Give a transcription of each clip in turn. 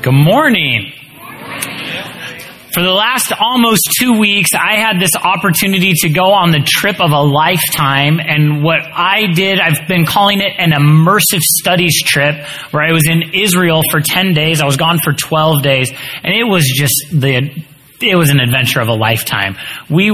Good morning. For the last almost 2 weeks, I had this opportunity to go on the trip of a lifetime, and what I did, I've been calling it an immersive studies trip, where I was in Israel for 10 days. I was gone for 12 days, and it was an adventure of a lifetime. We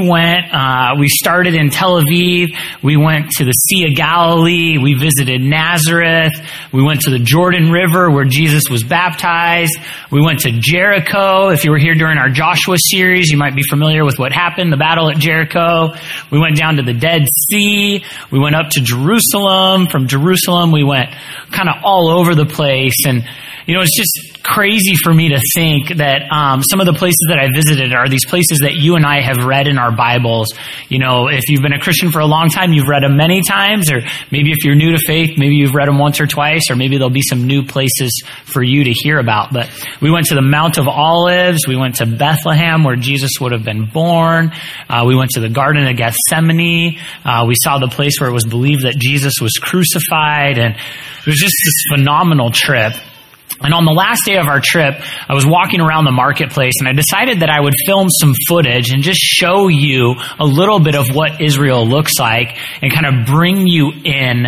started in Tel Aviv, we went to the Sea of Galilee, we visited Nazareth, we went to the Jordan River where Jesus was baptized, we went to Jericho. If you were here during our Joshua series, you might be familiar with what happened, the battle at Jericho. We went down to the Dead Sea, we went up to Jerusalem. From Jerusalem, we went kind of all over the place, and it's just crazy for me to think that some of the places that I visited are these places that you and I have read in our Bibles. If you've been a Christian for a long time, you've read them many times, or maybe if you're new to faith, maybe you've read them once or twice, or maybe there'll be some new places for you to hear about. But we went to the Mount of Olives, we went to Bethlehem where Jesus would have been born, we went to the Garden of Gethsemane, we saw the place where it was believed that Jesus was crucified, and it was just this phenomenal trip. And on the last day of our trip, I was walking around the marketplace, and I decided that I would film some footage and just show you a little bit of what Israel looks like and kind of bring you in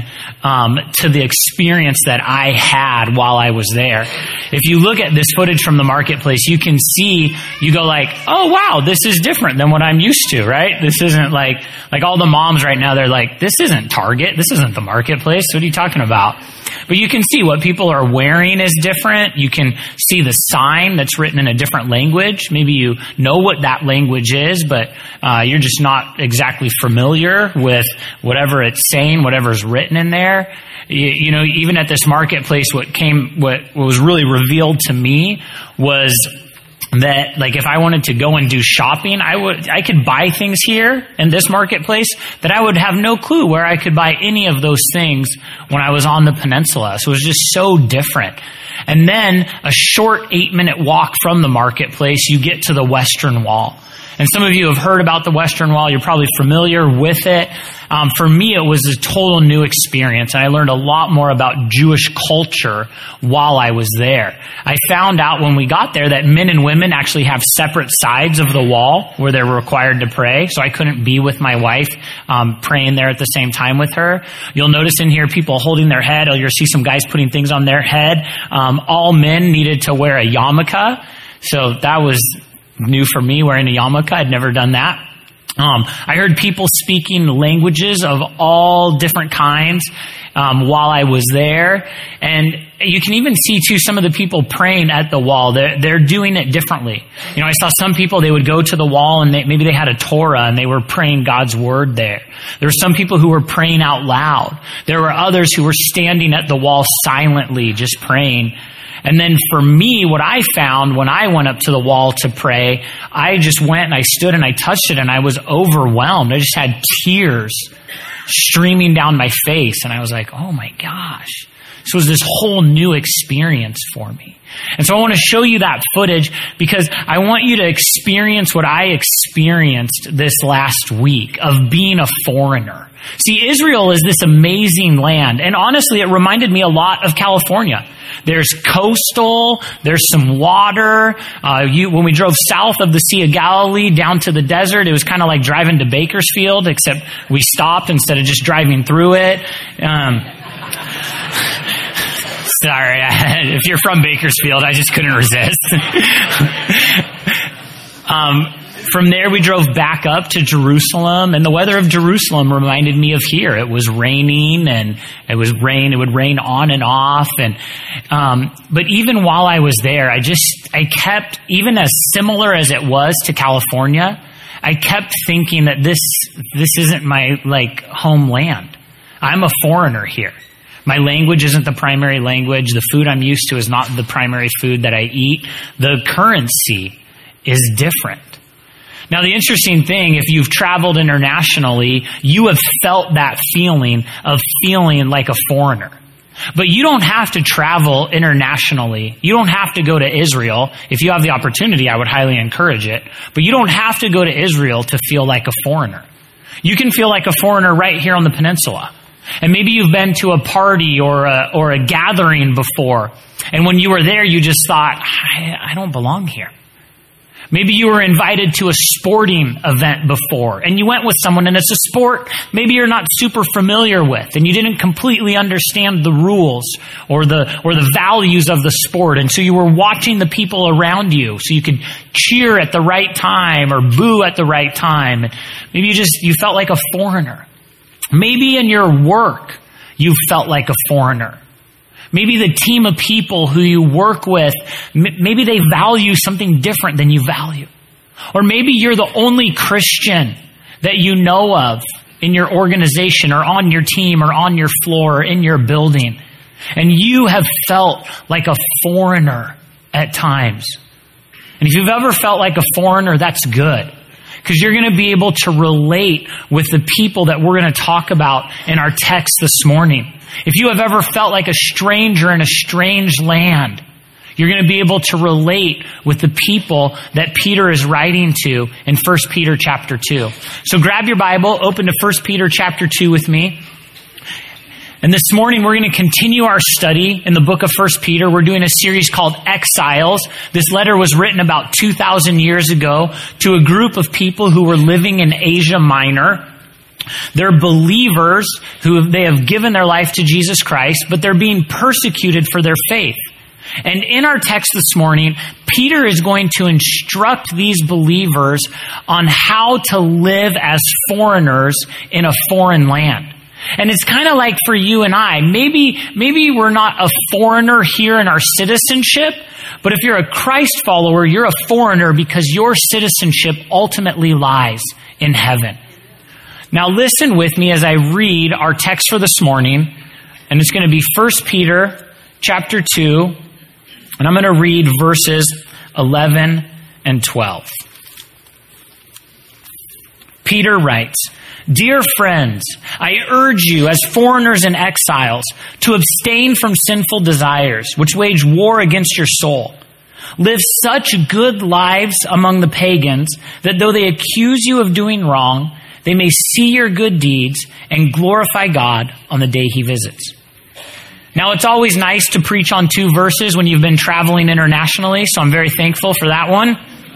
to the experience that I had while I was there. If you look at this footage from the marketplace, you can see, you go like, oh wow, this is different than what I'm used to, right? This isn't like all the moms right now, they're like, this isn't Target, this isn't the marketplace, what are you talking about? But you can see what people are wearing is different. You can see the sign that's written in a different language. Maybe you know what that language is, but you're just not exactly familiar with whatever it's saying, whatever's written in there. Even at this marketplace, what was really revealed to me was that, like, if I wanted to go and do shopping, I could buy things here in this marketplace that I would have no clue where I could buy any of those things when I was on the peninsula. So it was just so different. And then a short 8-minute walk from the marketplace, you get to the Western Wall. And some of you have heard about the Western Wall. You're probably familiar with it. For me, it was a total new experience. And I learned a lot more about Jewish culture while I was there. I found out when we got there that men and women actually have separate sides of the wall where they're required to pray. So I couldn't be with my wife praying there at the same time with her. You'll notice in here people holding their head. Or you'll see some guys putting things on their head. All men needed to wear a yarmulke. So that was new for me, wearing a yarmulke. I'd never done that. I heard people speaking languages of all different kinds while I was there. And you can even see, too, some of the people praying at the wall. They're doing it differently. I saw some people, they would go to the wall and maybe they had a Torah and they were praying God's word there. There were some people who were praying out loud. There were others who were standing at the wall silently, just praying. And then for me, what I found when I went up to the wall to pray, I just went and I stood and I touched it and I was overwhelmed. I just had tears streaming down my face. And I was like, oh my gosh. This was this whole new experience for me. And so I want to show you that footage because I want you to experience what I experienced this last week of being a foreigner. See, Israel is this amazing land. And honestly, it reminded me a lot of California. There's coastal, there's some water. When we drove south of the Sea of Galilee down to the desert, it was kind of like driving to Bakersfield, except we stopped instead of just driving through it. Sorry, if you're from Bakersfield, I just couldn't resist. From there, we drove back up to Jerusalem, and the weather of Jerusalem reminded me of here. It was raining, and it would rain on and off. But even while I was there, I kept, even as similar as it was to California, I kept thinking that this isn't my, homeland. I'm a foreigner here. My language isn't the primary language. The food I'm used to is not the primary food that I eat. The currency is different. Now, the interesting thing, if you've traveled internationally, you have felt that feeling of feeling like a foreigner. But you don't have to travel internationally. You don't have to go to Israel. If you have the opportunity, I would highly encourage it. But you don't have to go to Israel to feel like a foreigner. You can feel like a foreigner right here on the peninsula. And maybe you've been to a party or a gathering before. And when you were there, you just thought, I don't belong here. Maybe you were invited to a sporting event before, and you went with someone, and it's a sport maybe you're not super familiar with, and you didn't completely understand the rules or the values of the sport, and so you were watching the people around you so you could cheer at the right time or boo at the right time. And maybe you felt like a foreigner. Maybe in your work you felt like a foreigner. Maybe the team of people who you work with, maybe they value something different than you value. Or maybe you're the only Christian that you know of in your organization or on your team or on your floor or in your building. And you have felt like a foreigner at times. And if you've ever felt like a foreigner, that's good. Because you're going to be able to relate with the people that we're going to talk about in our text this morning. If you have ever felt like a stranger in a strange land, you're going to be able to relate with the people that Peter is writing to in 1 Peter chapter 2. So grab your Bible, open to 1 Peter chapter 2 with me. And this morning we're going to continue our study in the book of 1 Peter. We're doing a series called Exiles. This letter was written about 2,000 years ago to a group of people who were living in Asia Minor. They're believers they have given their life to Jesus Christ, but they're being persecuted for their faith. And in our text this morning, Peter is going to instruct these believers on how to live as foreigners in a foreign land. And it's kind of like for you and I, maybe we're not a foreigner here in our citizenship, but if you're a Christ follower, you're a foreigner because your citizenship ultimately lies in heaven. Now listen with me as I read our text for this morning, and it's going to be 1 Peter chapter 2, and I'm going to read verses 11 and 12. Peter writes, "Dear friends, I urge you as foreigners and exiles to abstain from sinful desires, which wage war against your soul. Live such good lives among the pagans that though they accuse you of doing wrong, they may see your good deeds and glorify God on the day He visits." Now, it's always nice to preach on 2 verses when you've been traveling internationally, so I'm very thankful for that one.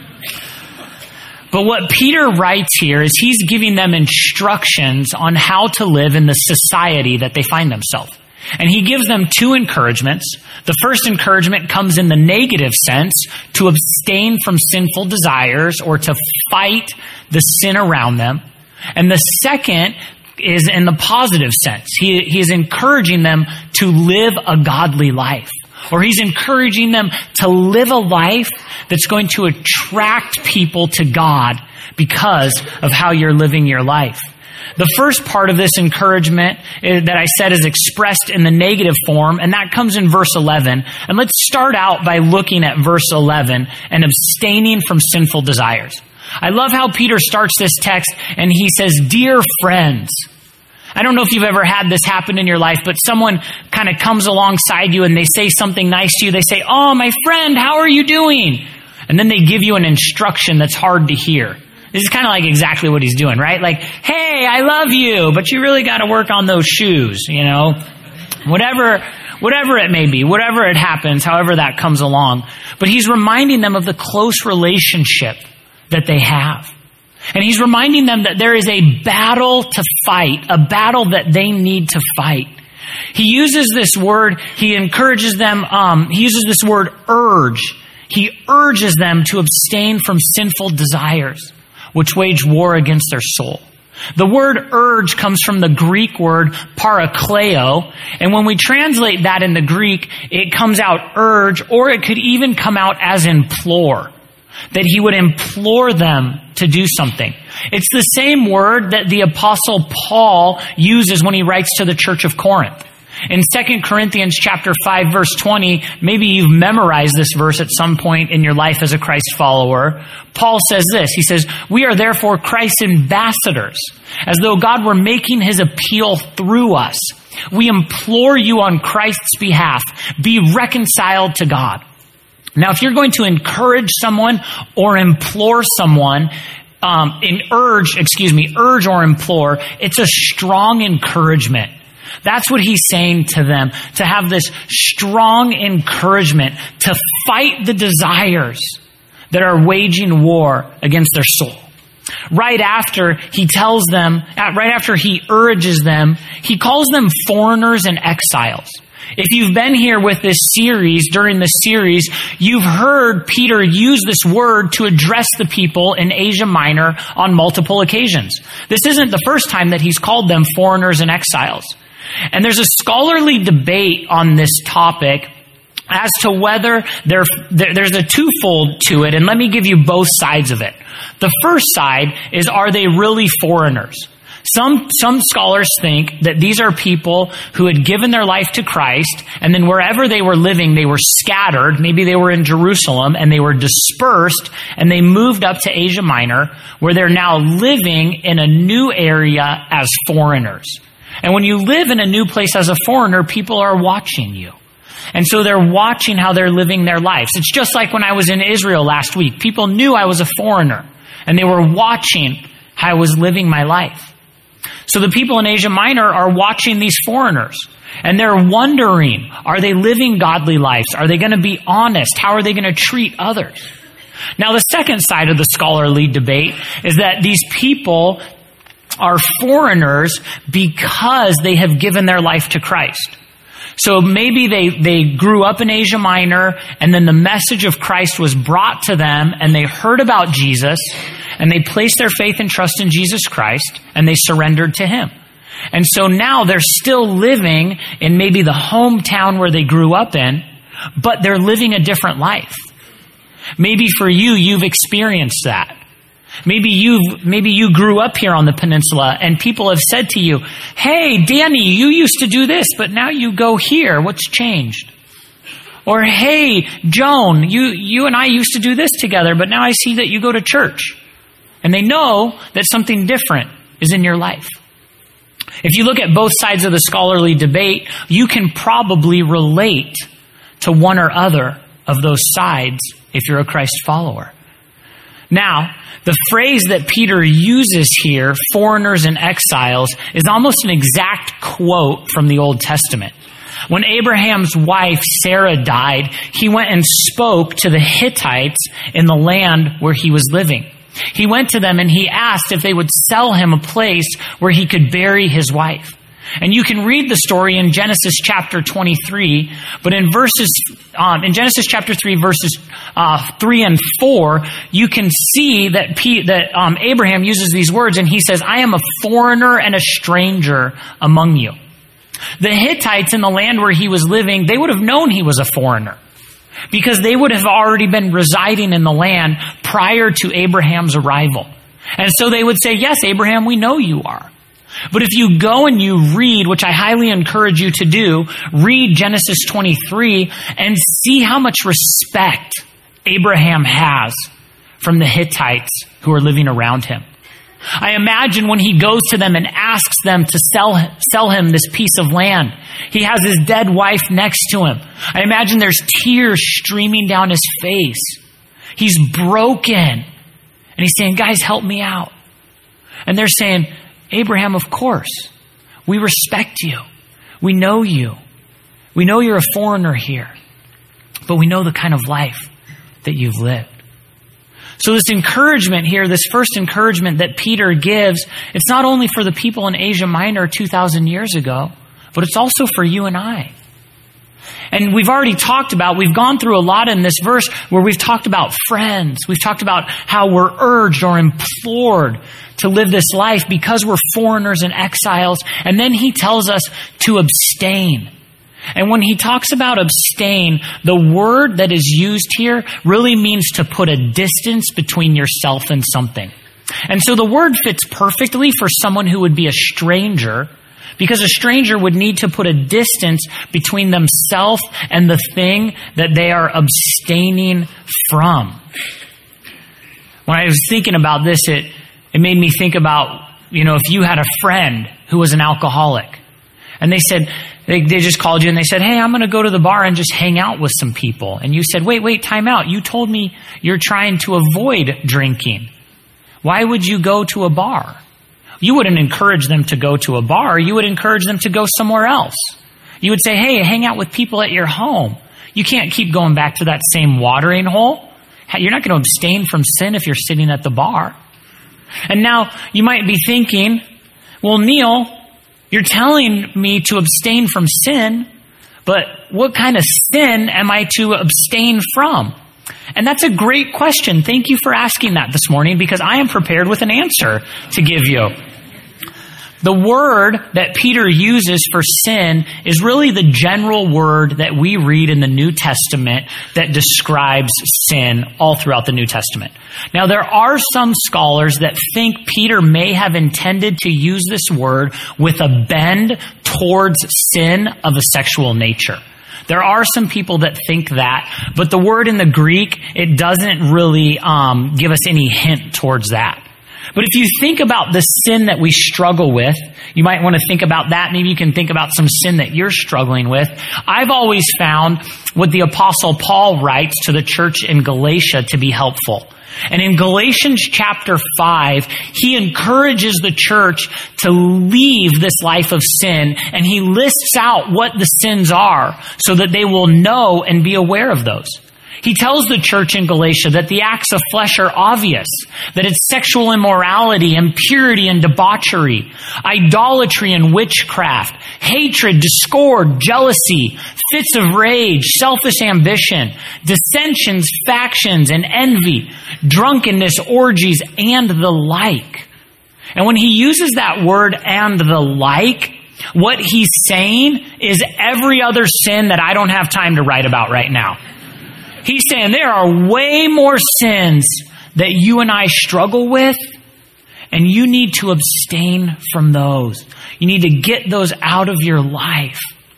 But what Peter writes here is he's giving them instructions on how to live in the society that they find themselves. And he gives them 2 encouragements. The first encouragement comes in the negative sense, to abstain from sinful desires or to fight the sin around them. And the second is in the positive sense. He is encouraging them to live a godly life. Or he's encouraging them to live a life that's going to attract people to God because of how you're living your life. The first part of this encouragement that I said is expressed in the negative form, and that comes in verse 11. And let's start out by looking at verse 11 and abstaining from sinful desires. I love how Peter starts this text and he says, "Dear friends." I don't know if you've ever had this happen in your life, but someone kind of comes alongside you and they say something nice to you. They say, "Oh, my friend, how are you doing?" And then they give you an instruction that's hard to hear. This is kind of like exactly what he's doing, right? Like, "Hey, I love you, but you really got to work on those shoes," you know? Whatever it may be, whatever it happens, however that comes along. But he's reminding them of the close relationship that they have. And he's reminding them that there is a battle to fight, a battle that they need to fight. He uses this word, he encourages them, he uses this word urge. He urges them to abstain from sinful desires, which wage war against their soul. The word urge comes from the Greek word parakleo, and when we translate that in the Greek, it comes out urge, or it could even come out as implore. That he would implore them to do something. It's the same word that the Apostle Paul uses when he writes to the church of Corinth. In 2 Corinthians chapter 5, verse 20, maybe you've memorized this verse at some point in your life as a Christ follower. Paul says this, he says, "We are therefore Christ's ambassadors, as though God were making his appeal through us. We implore you on Christ's behalf, be reconciled to God." Now, if you're going to encourage someone or implore someone, urge or implore, it's a strong encouragement. That's what he's saying to them, to have this strong encouragement to fight the desires that are waging war against their soul. Right after he tells them, right after he urges them, he calls them foreigners and exiles. If you've been here with this series, during this series, you've heard Peter use this word to address the people in Asia Minor on multiple occasions. This isn't the first time that he's called them foreigners and exiles. And there's a scholarly debate on this topic as to whether there's a twofold to it, and let me give you both sides of it. The first side is, are they really foreigners? Some scholars think that these are people who had given their life to Christ, and then wherever they were living, they were scattered. Maybe they were in Jerusalem, and they were dispersed, and they moved up to Asia Minor, where they're now living in a new area as foreigners. And when you live in a new place as a foreigner, people are watching you. And so they're watching how they're living their lives. It's just like when I was in Israel last week. People knew I was a foreigner, and they were watching how I was living my life. So the people in Asia Minor are watching these foreigners, and they're wondering, are they living godly lives? Are they going to be honest? How are they going to treat others? Now, the second side of the scholarly debate is that these people are foreigners because they have given their life to Christ. So maybe they grew up in Asia Minor, and then the message of Christ was brought to them, and they heard about Jesus, and they placed their faith and trust in Jesus Christ, and they surrendered to Him. And so now they're still living in maybe the hometown where they grew up in, but they're living a different life. Maybe for you, you've experienced that. Maybe you grew up here on the peninsula, and people have said to you, "Hey, Danny, you used to do this, but now you go here. What's changed?" Or, "Hey, Joan, you and I used to do this together, but now I see that you go to church." And they know that something different is in your life. If you look at both sides of the scholarly debate, you can probably relate to one or other of those sides if you're a Christ follower. Now, the phrase that Peter uses here, foreigners and exiles, is almost an exact quote from the Old Testament. When Abraham's wife Sarah died, he went and spoke to the Hittites in the land where he was living. He went to them and he asked if they would sell him a place where he could bury his wife. And you can read the story in Genesis chapter 23, but in Genesis chapter 3, verses 3 and 4, you can see that Abraham uses these words, and he says, "I am a foreigner and a stranger among you." The Hittites in the land where he was living, they would have known he was a foreigner, because they would have already been residing in the land prior to Abraham's arrival. And so they would say, "Yes, Abraham, we know you are." But if you go and you read, which I highly encourage you to do, read Genesis 23 and see how much respect Abraham has from the Hittites who are living around him. I imagine when he goes to them and asks them to sell him this piece of land, he has his dead wife next to him. I imagine there's tears streaming down his face. He's broken. And he's saying, "Guys, help me out." And they're saying, "Abraham, of course. We respect you. We know you. We know you're a foreigner here. But we know the kind of life that you've lived." So this encouragement here, this first encouragement that Peter gives, it's not only for the people in Asia Minor 2,000 years ago, but it's also for you and I. And we've gone through a lot in this verse where we've talked about friends. We've talked about how we're urged or implored to live this life because we're foreigners and exiles. And then he tells us to abstain. And when he talks about abstain, the word that is used here really means to put a distance between yourself and something. And so the word fits perfectly for someone who would be a stranger, because a stranger would need to put a distance between themselves and the thing that they are abstaining from. When I was thinking about this, it made me think about, if you had a friend who was an alcoholic, and they said, they just called you and they said, "Hey, I'm going to go to the bar and just hang out with some people." And you said, wait, time out. You told me you're trying to avoid drinking. Why would you go to a bar? you wouldn't encourage them to go to a bar. You would encourage them to go somewhere else. You would say, hey, hang out with people at your home. You can't keep going back to that same watering hole. You're not going to abstain from sin if you're sitting at the bar. And now you might be thinking, well, Neil, you're telling me to abstain from sin, but what kind of sin am I to abstain from? And that's a great question. Thank you for asking that this morning, because I am prepared with an answer to give you. The word that Peter uses for sin is really the general word that we read in the New Testament that describes sin all throughout the New Testament. Now, there are some scholars that think Peter may have intended to use this word with a bend towards sin of a sexual nature. There are some people that think that, but the word in the Greek, it doesn't really give us any hint towards that. But if you think about the sin that we struggle with, you might want to think about that. Maybe you can think about some sin that you're struggling with. I've always found what the Apostle Paul writes to the church in Galatia to be helpful. And in Galatians chapter 5, he encourages the church to leave this life of sin, and he lists out what the sins are so that they will know and be aware of those. He tells the church in Galatia that the acts of flesh are obvious, that it's sexual immorality, impurity and debauchery, idolatry and witchcraft, hatred, discord, jealousy, fits of rage, selfish ambition, dissensions, factions, and envy, drunkenness, orgies, and the like. And when he uses that word, and the like, what he's saying is every other sin that I don't have time to write about right now. He's saying there are way more sins that you and I struggle with, and you need to abstain from those. You need to get those out of your life.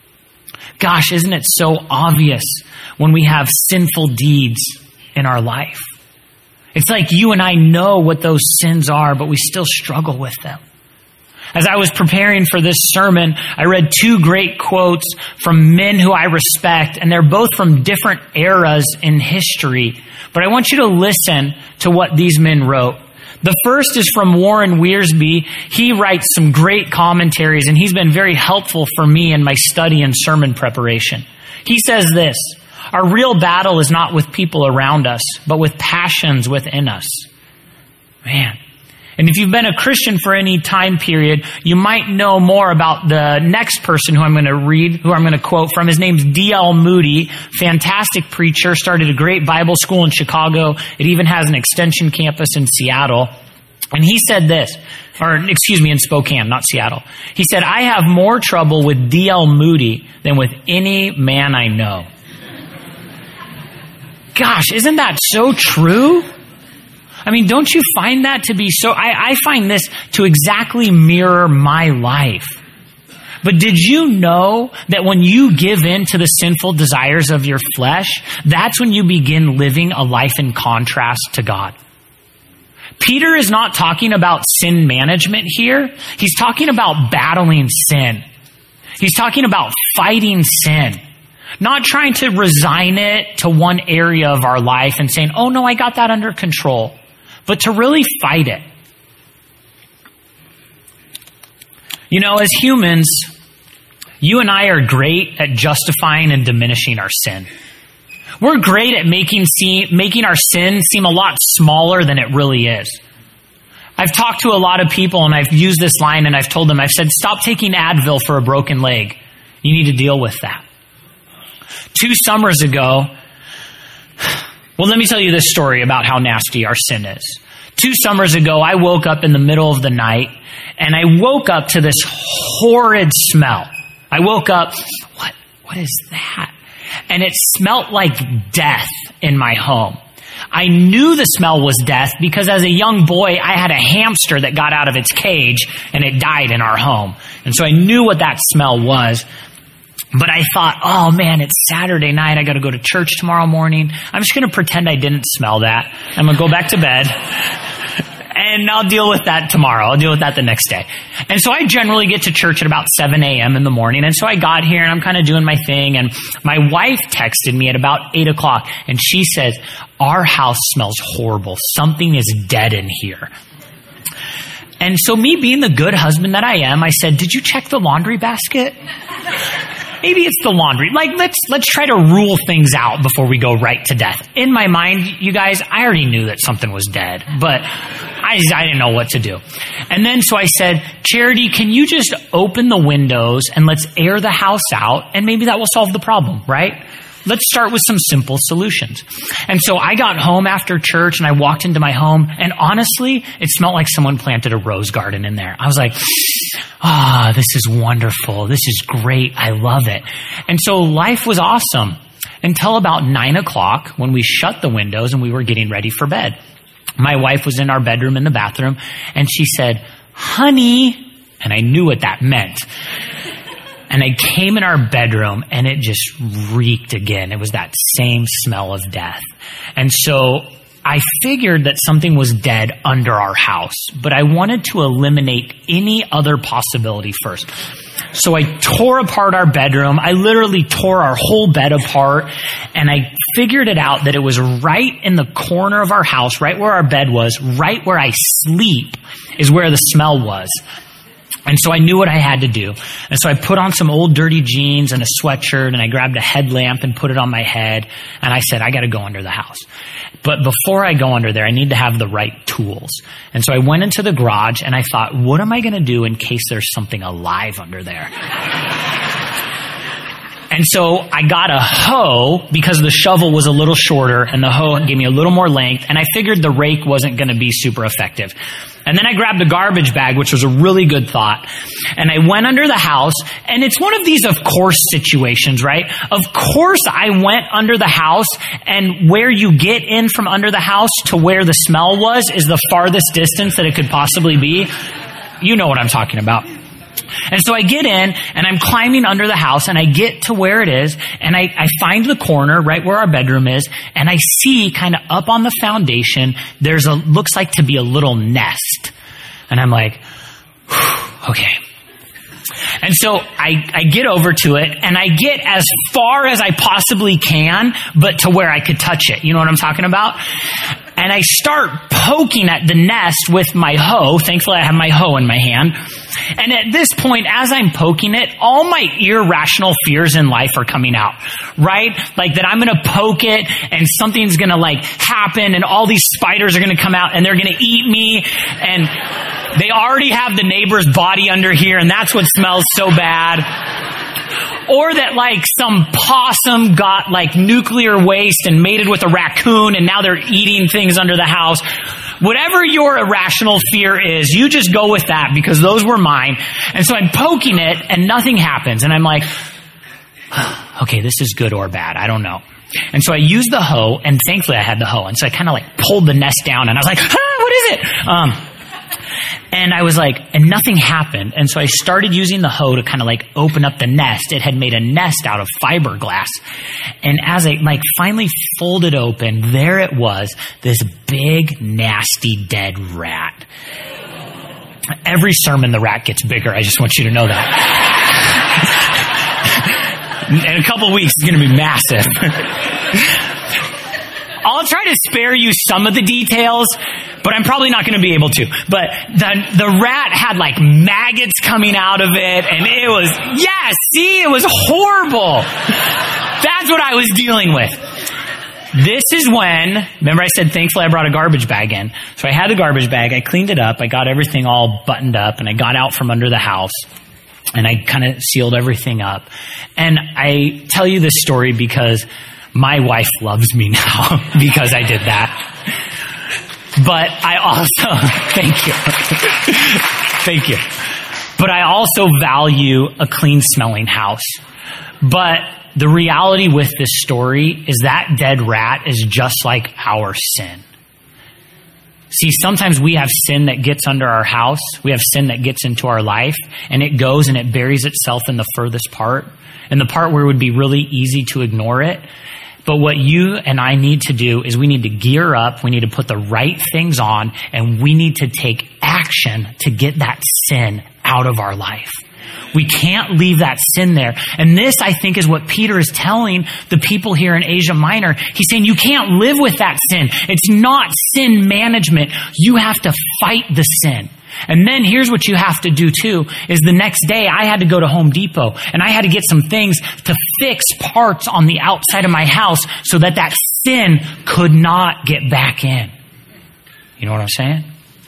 Gosh, isn't it so obvious when we have sinful deeds in our life? It's like you and I know what those sins are, but we still struggle with them. As I was preparing for this sermon, I read two great quotes from men who I respect, and they're both from different eras in history. But I want you to listen to what these men wrote. The first is from Warren Wiersbe. He writes some great commentaries, and he's been very helpful for me in my study and sermon preparation. He says this: our real battle is not with people around us, but with passions within us. Man. And if you've been a Christian for any time period, you might know more about the next person who I'm going to quote from. His name's D.L. Moody, fantastic preacher, started a great Bible school in Chicago. It even has an extension campus in Seattle. And he said this, in Spokane, not Seattle. He said, I have more trouble with D.L. Moody than with any man I know. Gosh, isn't that so true? I mean, don't you find that to be so? I find this to exactly mirror my life. But did you know that when you give in to the sinful desires of your flesh, that's when you begin living a life in contrast to God? Peter is not talking about sin management here. He's talking about battling sin. He's talking about fighting sin. Not trying to resign it to one area of our life and saying, oh no, I got that under control. But to really fight it. You know, as humans, you and I are great at justifying and diminishing our sin. We're great at making our sin seem a lot smaller than it really is. I've talked to a lot of people and I've used this line and I've told them, I've said, stop taking Advil for a broken leg. You need to deal with that. 2 summers ago, well, let me tell you this story about how nasty our sin is. 2 summers ago, I woke up in the middle of the night, and I woke up to this horrid smell. I woke up, what is that? And it smelled like death in my home. I knew the smell was death because as a young boy, I had a hamster that got out of its cage, and it died in our home. And so I knew what that smell was. But I thought, oh man, it's Saturday night. I got to go to church tomorrow morning. I'm just going to pretend I didn't smell that. I'm going to go back to bed and I'll deal with that tomorrow. I'll deal with that the next day. And so I generally get to church at about 7 a.m. in the morning. And so I got here and I'm kind of doing my thing. And my wife texted me at about 8 o'clock and she says, our house smells horrible. Something is dead in here. And so me being the good husband that I am, I said, did you check the laundry basket? Maybe it's the laundry. Like, let's try to rule things out before we go right to death. In my mind, you guys, I already knew that something was dead, but I didn't know what to do. And then so I said, Charity, can you just open the windows and let's air the house out, and maybe that will solve the problem, right? Let's start with some simple solutions. And so I got home after church and I walked into my home, and honestly, it smelled like someone planted a rose garden in there. I was like, this is wonderful. This is great. I love it. And so life was awesome until about 9 o'clock when we shut the windows and we were getting ready for bed. My wife was in our bedroom in the bathroom and she said, honey, and I knew what that meant. And I came in our bedroom and it just reeked again. It was that same smell of death. And so I figured that something was dead under our house, but I wanted to eliminate any other possibility first. So I tore apart our bedroom. I literally tore our whole bed apart, and I figured it out that it was right in the corner of our house, right where our bed was, right where I sleep is where the smell was. And so I knew what I had to do. And so I put on some old dirty jeans and a sweatshirt, and I grabbed a headlamp and put it on my head. And I said, I got to go under the house. But before I go under there, I need to have the right tools. And so I went into the garage and I thought, what am I going to do in case there's something alive under there? And so I got a hoe because the shovel was a little shorter and the hoe gave me a little more length, and I figured the rake wasn't going to be super effective. And then I grabbed a garbage bag, which was a really good thought. And I went under the house, and it's one of these of course situations, right? Of course I went under the house, and where you get in from under the house to where the smell was is the farthest distance that it could possibly be. You know what I'm talking about. And so I get in and I'm climbing under the house, and I get to where it is, and I find the corner right where our bedroom is, and I see kind of up on the foundation, looks like to be a little nest. And I'm like, okay. And so I get over to it, and I get as far as I possibly can, but to where I could touch it. You know what I'm talking about? And I start poking at the nest with my hoe. Thankfully, I have my hoe in my hand. And at this point, as I'm poking it, all my irrational fears in life are coming out, right? Like that I'm going to poke it and something's going to like happen, and all these spiders are going to come out and they're going to eat me. And they already have the neighbor's body under here, and that's what smells so bad. Or that like some possum got like nuclear waste and mated with a raccoon, and now they're eating things under the house. Whatever your irrational fear is, you just go with that, because those were mine. And so I'm poking it and nothing happens. And I'm like, okay, this is good or bad. I don't know. And so I used the hoe, and thankfully I had the hoe. And so I kind of like pulled the nest down, and I was like, what is it? And I was like, and nothing happened. And so I started using the hoe to kind of like open up the nest. It had made a nest out of fiberglass. And as I like finally folded open, there it was, this big, nasty, dead rat. Every sermon, the rat gets bigger. I just want you to know that. In a couple of weeks, it's going to be massive. I'll try to spare you some of the details, but I'm probably not going to be able to. But the rat had like maggots coming out of it, and it was horrible. That's what I was dealing with. This is when, remember I said thankfully I brought a garbage bag in. So I had the garbage bag, I cleaned it up, I got everything all buttoned up, and I got out from under the house, and I kind of sealed everything up. And I tell you this story because my wife loves me now because I did that. But I also, thank you. But I also value a clean smelling house. But the reality with this story is that dead rat is just like our sin. See, sometimes we have sin that gets under our house. We have sin that gets into our life, and it goes and it buries itself in the furthest part, in the part where it would be really easy to ignore it. But what you and I need to do is we need to gear up, we need to put the right things on, and we need to take action to get that sin out of our life. We can't leave that sin there. And this, I think, is what Peter is telling the people here in Asia Minor. He's saying you can't live with that sin. It's not sin management. You have to fight the sin. And then here's what you have to do too, is the next day I had to go to Home Depot and I had to get some things to fix parts on the outside of my house so that that sin could not get back in. You know what I'm saying?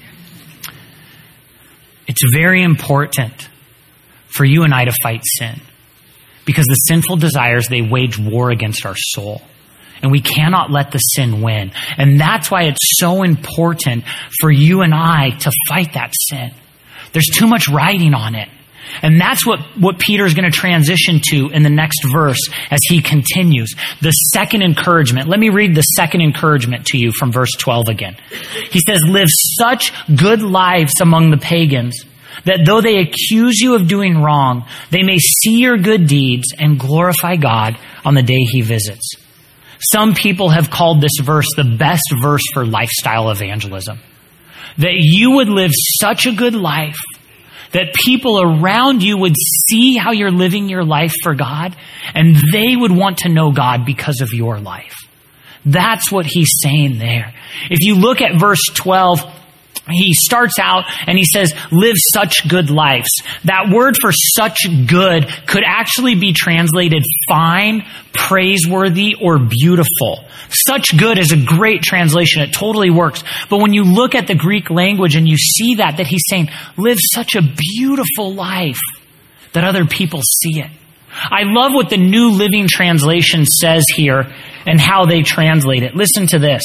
It's very important for you and I to fight sin, because the sinful desires, they wage war against our soul. And we cannot let the sin win. And that's why it's so important for you and I to fight that sin. There's too much writing on it. And that's what Peter is going to transition to in the next verse as he continues. The second encouragement. Let me read the second encouragement to you from verse 12 again. He says, live such good lives among the pagans that though they accuse you of doing wrong, they may see your good deeds and glorify God on the day He visits. Some people have called this verse the best verse for lifestyle evangelism. That you would live such a good life that people around you would see how you're living your life for God, and they would want to know God because of your life. That's what he's saying there. If you look at verse 12, he starts out and he says, live such good lives. That word for such good could actually be translated fine, praiseworthy, or beautiful. Such good is a great translation. It totally works. But when you look at the Greek language and you see that he's saying, live such a beautiful life that other people see it. I love what the New Living Translation says here and how they translate it. Listen to this.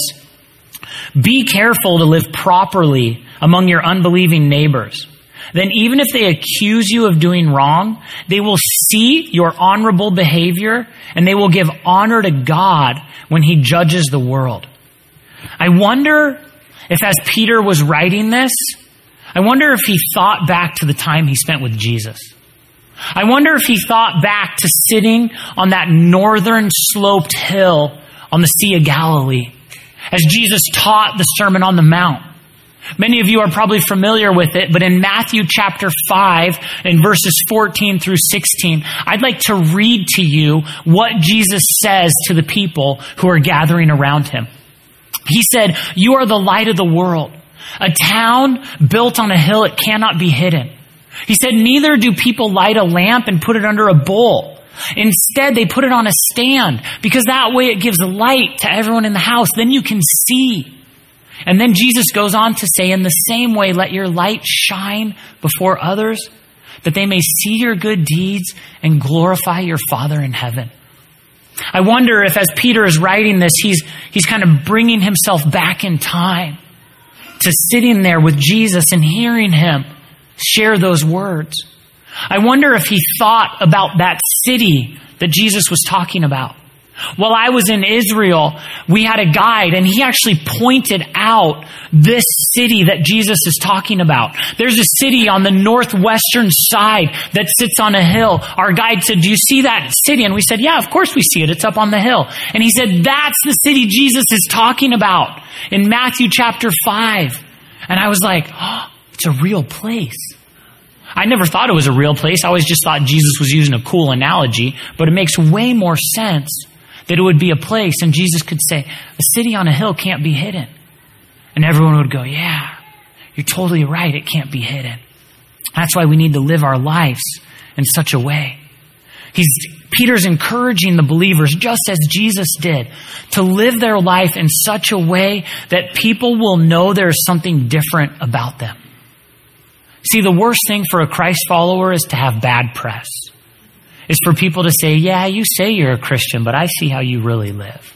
Be careful to live properly among your unbelieving neighbors. Then even if they accuse you of doing wrong, they will see your honorable behavior and they will give honor to God when He judges the world. I wonder if as Peter was writing this, I wonder if he thought back to the time he spent with Jesus. I wonder if he thought back to sitting on that northern sloped hill on the Sea of Galilee as Jesus taught the Sermon on the Mount. Many of you are probably familiar with it, but in Matthew chapter 5, in verses 14 through 16, I'd like to read to you what Jesus says to the people who are gathering around Him. He said, "You are the light of the world. A town built on a hill, it cannot be hidden." He said, "Neither do people light a lamp and put it under a bowl. Instead, they put it on a stand, because that way it gives light to everyone in the house. Then you can see." And then Jesus goes on to say, "In the same way, let your light shine before others, that they may see your good deeds and glorify your Father in heaven." I wonder if as Peter is writing this, he's kind of bringing himself back in time to sitting there with Jesus and hearing Him share those words. I wonder if he thought about that city that Jesus was talking about. While I was in Israel, we had a guide, and he actually pointed out this city that Jesus is talking about. There's a city on the northwestern side that sits on a hill. Our guide said, "Do you see that city?" And we said, "Yeah, of course we see it. It's up on the hill." And he said, "That's the city Jesus is talking about in Matthew chapter 5. And I was like, "Oh, it's a real place." I never thought it was a real place. I always just thought Jesus was using a cool analogy, but it makes way more sense that it would be a place, and Jesus could say, "A city on a hill can't be hidden." And everyone would go, "Yeah, you're totally right. It can't be hidden." That's why we need to live our lives in such a way. Peter's encouraging the believers, just as Jesus did, to live their life in such a way that people will know there's something different about them. See, the worst thing for a Christ follower is to have bad press. Is for people to say, "Yeah, you say you're a Christian, but I see how you really live."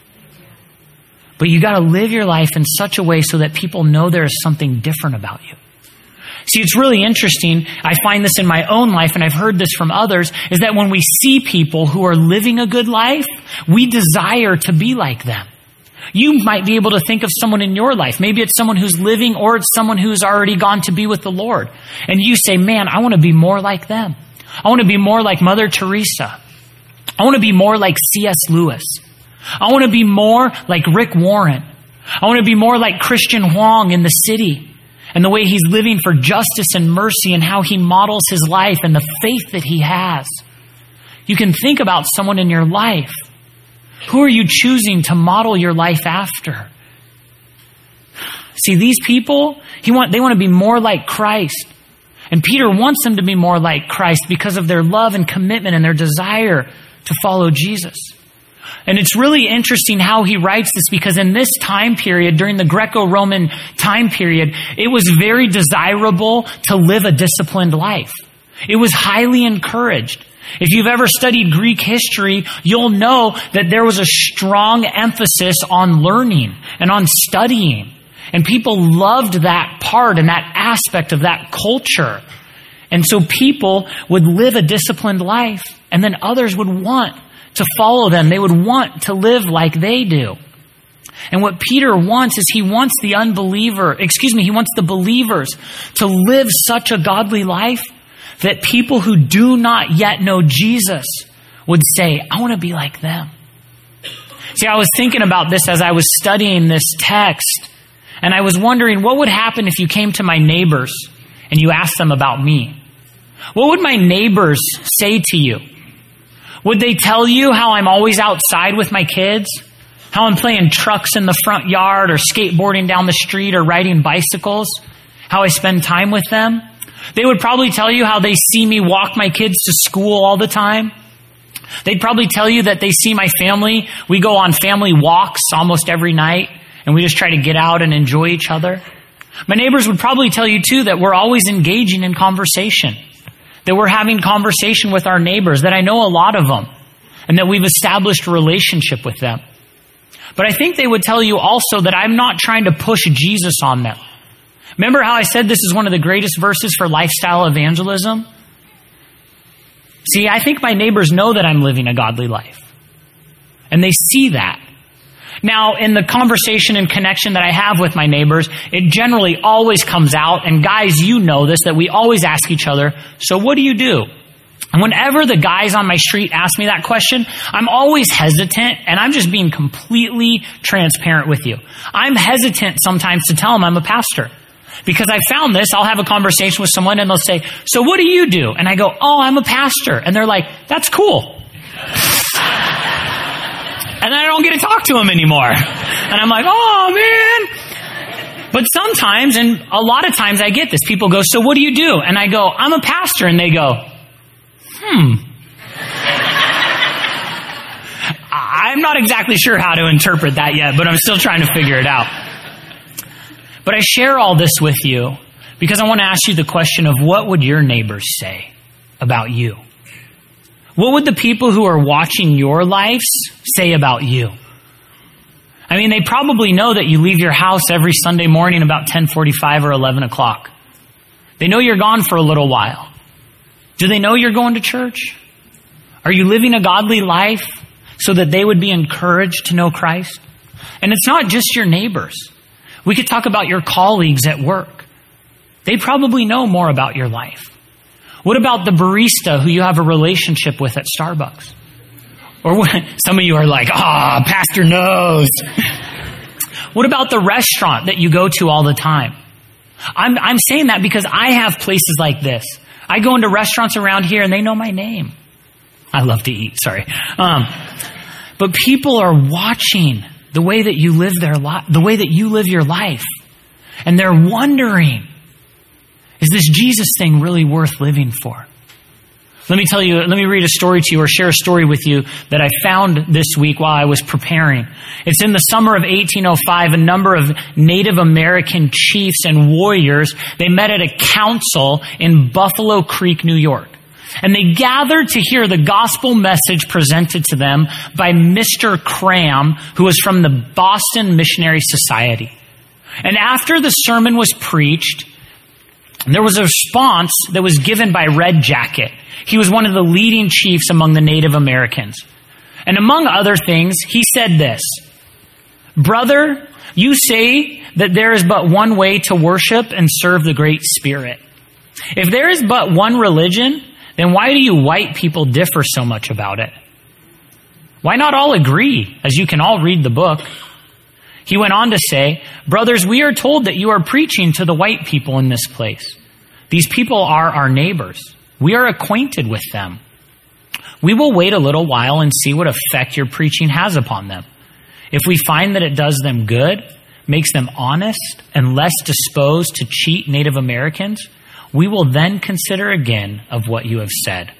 But you got to live your life in such a way so that people know there's something different about you. See, it's really interesting. I find this in my own life, and I've heard this from others, is that when we see people who are living a good life, we desire to be like them. You might be able to think of someone in your life. Maybe it's someone who's living, or it's someone who's already gone to be with the Lord. And you say, "Man, I want to be more like them. I want to be more like Mother Teresa. I want to be more like C.S. Lewis. I want to be more like Rick Warren. I want to be more like Christian Huang in the city, and the way he's living for justice and mercy, and how he models his life and the faith that he has." You can think about someone in your life. Who are you choosing to model your life after? See, these people, they want to be more like Christ. And Peter wants them to be more like Christ because of their love and commitment and their desire to follow Jesus. And it's really interesting how he writes this, because in this time period, during the Greco-Roman time period, it was very desirable to live a disciplined life. It was highly encouraged. If you've ever studied Greek history, you'll know that there was a strong emphasis on learning and on studying. And people loved that part and that aspect of that culture. And so people would live a disciplined life, and then others would want to follow them. They would want to live like they do. And what Peter wants is he wants the believers to live such a godly life that people who do not yet know Jesus would say, I want to be like them. See, I was thinking about this as I was studying this text, and I was wondering what would happen if you came to my neighbors and you asked them about me. What would my neighbors say to you? Would they tell you how I'm always outside with my kids? How I'm playing trucks in the front yard or skateboarding down the street or riding bicycles? How I spend time with them? They would probably tell you how they see me walk my kids to school all the time. They'd probably tell you that they see my family. We go on family walks almost every night, and we just try to get out and enjoy each other. My neighbors would probably tell you too that we're always engaging in conversation, that we're having conversation with our neighbors, that I know a lot of them, and that we've established a relationship with them. But I think they would tell you also that I'm not trying to push Jesus on them. Remember how I said this is one of the greatest verses for lifestyle evangelism? See, I think my neighbors know that I'm living a godly life. And they see that. Now, in the conversation and connection that I have with my neighbors, it generally always comes out, and guys, you know this, that we always ask each other, so what do you do? And whenever the guys on my street ask me that question, I'm always hesitant, and I'm just being completely transparent with you. I'm hesitant sometimes to tell them I'm a pastor. Because I found this, I'll have a conversation with someone and they'll say, so what do you do? And I go, oh, I'm a pastor. And they're like, that's cool. And I don't get to talk to them anymore. And I'm like, oh, man. But sometimes, and a lot of times I get this, people go, so what do you do? And I go, I'm a pastor. And they go, I'm not exactly sure how to interpret that yet, but I'm still trying to figure it out. But I share all this with you because I want to ask you the question of what would your neighbors say about you? What would the people who are watching your lives say about you? I mean, they probably know that you leave your house every Sunday morning about 10:45 or 11 o'clock. They know you're gone for a little while. Do they know you're going to church? Are you living a godly life so that they would be encouraged to know Christ? And it's not just your neighbors. We could talk about your colleagues at work. They probably know more about your life. What about the barista who you have a relationship with at Starbucks? Or some of you are like, pastor knows. What about the restaurant that you go to all the time? I'm saying that because I have places like this. I go into restaurants around here and they know my name. I love to eat, sorry. But people are watching the way that you live the way that you live your life. And they're wondering, is this Jesus thing really worth living for? Let me read a story to you or share a story with you that I found this week while I was preparing. It's in the summer of 1805, a number of Native American chiefs and warriors, they met at a council in Buffalo Creek, New York. And they gathered to hear the gospel message presented to them by Mr. Cram, who was from the Boston Missionary Society. And after the sermon was preached, there was a response that was given by Red Jacket. He was one of the leading chiefs among the Native Americans. And among other things, he said this, "Brother, you say that there is but one way to worship and serve the Great Spirit. If there is but one religion, then why do you white people differ so much about it? Why not all agree, as you can all read the book?" He went on to say, "Brothers, we are told that you are preaching to the white people in this place. These people are our neighbors. We are acquainted with them. We will wait a little while and see what effect your preaching has upon them. If we find that it does them good, makes them honest and less disposed to cheat Native Americans, we will then consider again of what you have said.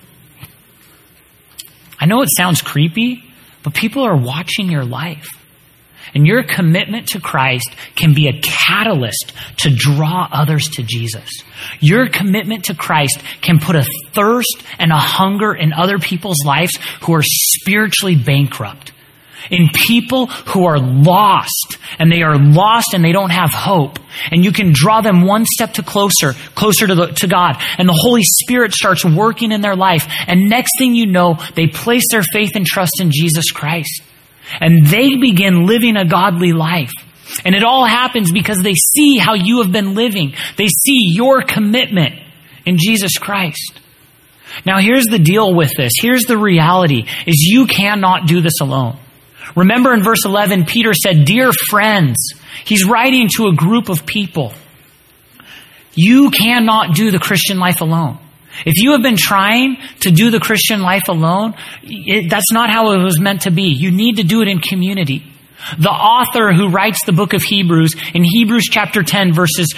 I know it sounds creepy, but people are watching your life. And your commitment to Christ can be a catalyst to draw others to Jesus. Your commitment to Christ can put a thirst and a hunger in other people's lives who are spiritually bankrupt. In people who are lost, and they don't have hope. And you can draw them one step closer to God. And the Holy Spirit starts working in their life. And next thing you know, they place their faith and trust in Jesus Christ. And they begin living a godly life. And it all happens because they see how you have been living. They see your commitment in Jesus Christ. Now here's the deal with this. Here's the reality, is you cannot do this alone. Remember in verse 11, Peter said, "Dear friends," he's writing to a group of people. You cannot do the Christian life alone. If you have been trying to do the Christian life alone, that's not how it was meant to be. You need to do it in community. The author who writes the book of Hebrews, in Hebrews chapter 10, verses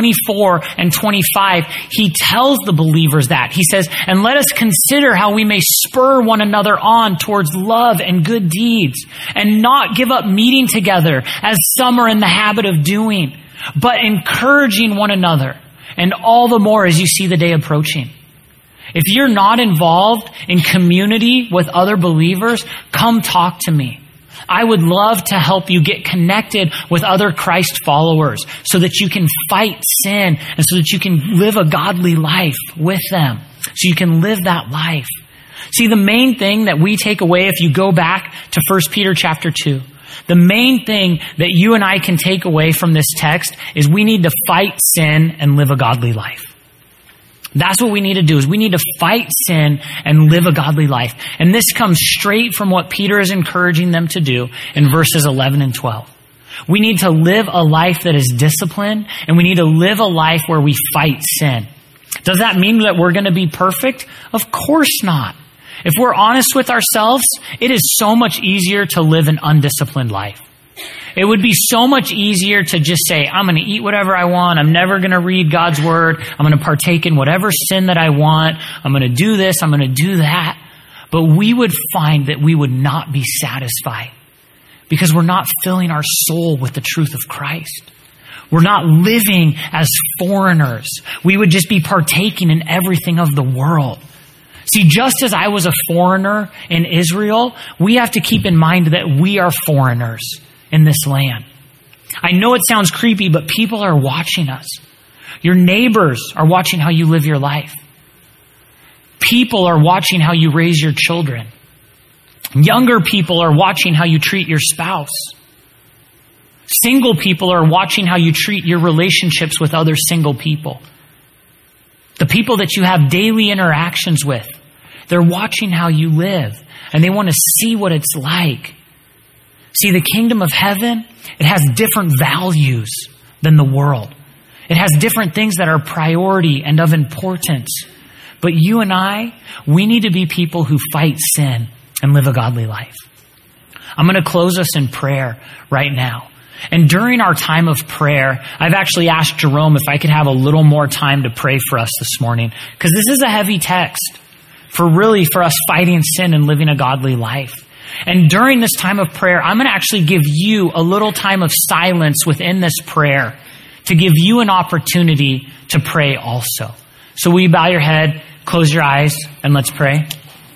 24 and 25, he tells the believers that. He says, "And let us consider how we may spur one another on towards love and good deeds, and not give up meeting together, as some are in the habit of doing, but encouraging one another, and all the more as you see the day approaching." If you're not involved in community with other believers, come talk to me. I would love to help you get connected with other Christ followers so that you can fight sin and so that you can live a godly life with them. So you can live that life. See, the main thing that we take away, if you go back to 1 Peter chapter 2, the main thing that you and I can take away from this text is we need to fight sin and live a godly life. That's what we need to do, is we need to fight sin and live a godly life. And this comes straight from what Peter is encouraging them to do in verses 11 and 12. We need to live a life that is disciplined, and we need to live a life where we fight sin. Does that mean that we're going to be perfect? Of course not. If we're honest with ourselves, it is so much easier to live an undisciplined life. It would be so much easier to just say, I'm going to eat whatever I want. I'm never going to read God's word. I'm going to partake in whatever sin that I want. I'm going to do this. I'm going to do that. But we would find that we would not be satisfied because we're not filling our soul with the truth of Christ. We're not living as foreigners. We would just be partaking in everything of the world. See, just as I was a foreigner in Israel, we have to keep in mind that we are foreigners in this land. I know it sounds creepy, but people are watching us. Your neighbors are watching how you live your life. People are watching how you raise your children. Younger people are watching how you treat your spouse. Single people are watching how you treat your relationships with other single people. The people that you have daily interactions with, they're watching how you live, and they want to see what it's like. See, the kingdom of heaven, it has different values than the world. It has different things that are priority and of importance. But you and I, we need to be people who fight sin and live a godly life. I'm going to close us in prayer right now. And during our time of prayer, I've actually asked Jerome if I could have a little more time to pray for us this morning, because this is a heavy text for us fighting sin and living a godly life. And during this time of prayer, I'm going to actually give you a little time of silence within this prayer to give you an opportunity to pray also. So will you bow your head, close your eyes, and let's pray?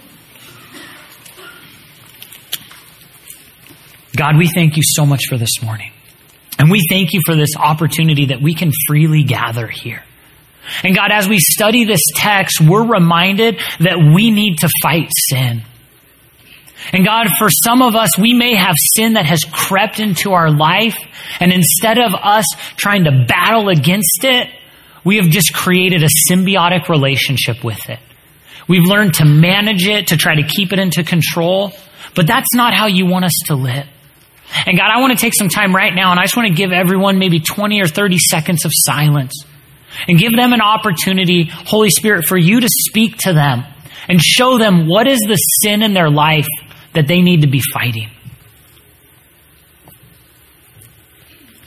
God, we thank you so much for this morning. And we thank you for this opportunity that we can freely gather here. And God, as we study this text, we're reminded that we need to fight sin. And God, for some of us, we may have sin that has crept into our life, and instead of us trying to battle against it, we have just created a symbiotic relationship with it. We've learned to manage it, to try to keep it into control, but that's not how you want us to live. And God, I want to take some time right now, and I just want to give everyone maybe 20 or 30 seconds of silence and give them an opportunity, Holy Spirit, for you to speak to them and show them what is the sin in their life that they need to be fighting.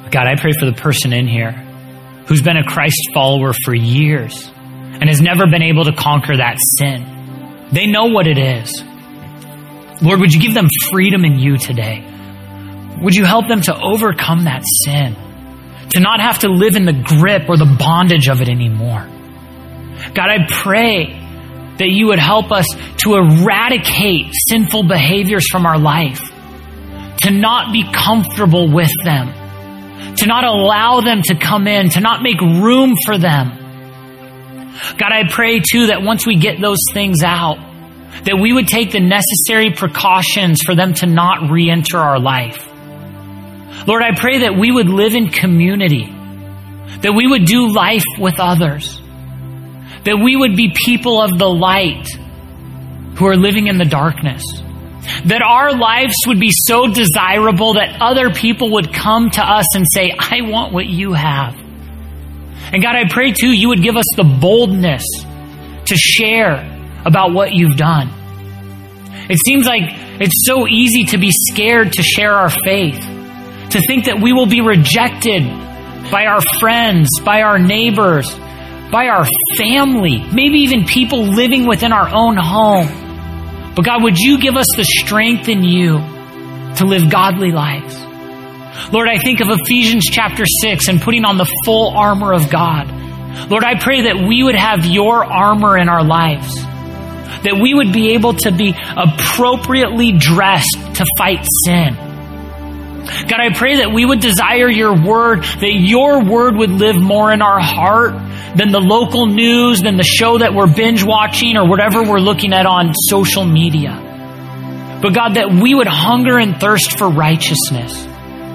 God, I pray for the person in here who's been a Christ follower for years and has never been able to conquer that sin. They know what it is. Lord, would you give them freedom in you today? Would you help them to overcome that sin, to not have to live in the grip or the bondage of it anymore? God, I pray that you would help us to eradicate sinful behaviors from our life, to not be comfortable with them, to not allow them to come in, to not make room for them. God, I pray too that once we get those things out, that we would take the necessary precautions for them to not re-enter our life. Lord, I pray that we would live in community, that we would do life with others, that we would be people of the light who are living in the darkness, that our lives would be so desirable that other people would come to us and say, I want what you have. And God, I pray too, you would give us the boldness to share about what you've done. It seems like it's so easy to be scared to share our faith, to think that we will be rejected by our friends, by our neighbors, by our family, maybe even people living within our own home. But God, would you give us the strength in you to live godly lives? Lord, I think of Ephesians chapter 6 and putting on the full armor of God. Lord, I pray that we would have your armor in our lives, that we would be able to be appropriately dressed to fight sin. God, I pray that we would desire your word, that your word would live more in our heart than the local news, than the show that we're binge watching or whatever we're looking at on social media. But God, that we would hunger and thirst for righteousness.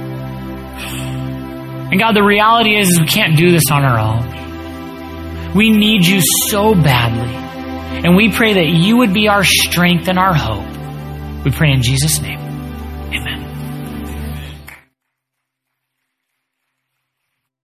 And God, the reality is we can't do this on our own. We need you so badly. And we pray that you would be our strength and our hope. We pray in Jesus' name.